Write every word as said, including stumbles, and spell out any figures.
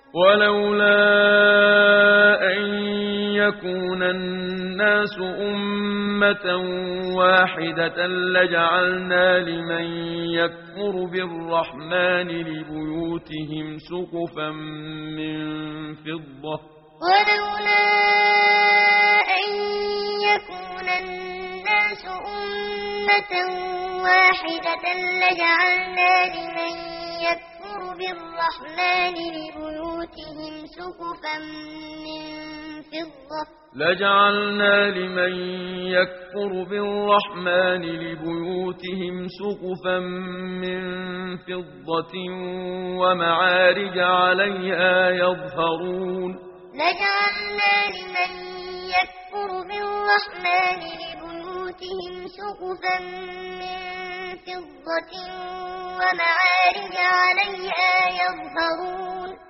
ولولا أن يكون الناس أمة واحدة لجعلنا لمن يكفر بالرحمن لبيوتهم سقفا من فضة ولولا أن يكون الناس أمة واحدة لجعلنا لمن يكفر بالرحمن لبيوتهم سقفا من فضة لجعلنا لمن يكفر بالرحمن لبيوتهم سقفا من فضة ومعارج عليها يظهرون لجعلنا لمن يكفر بالرحمن لبيوتهم سقفا من فضة ومعارج عليها يظهرون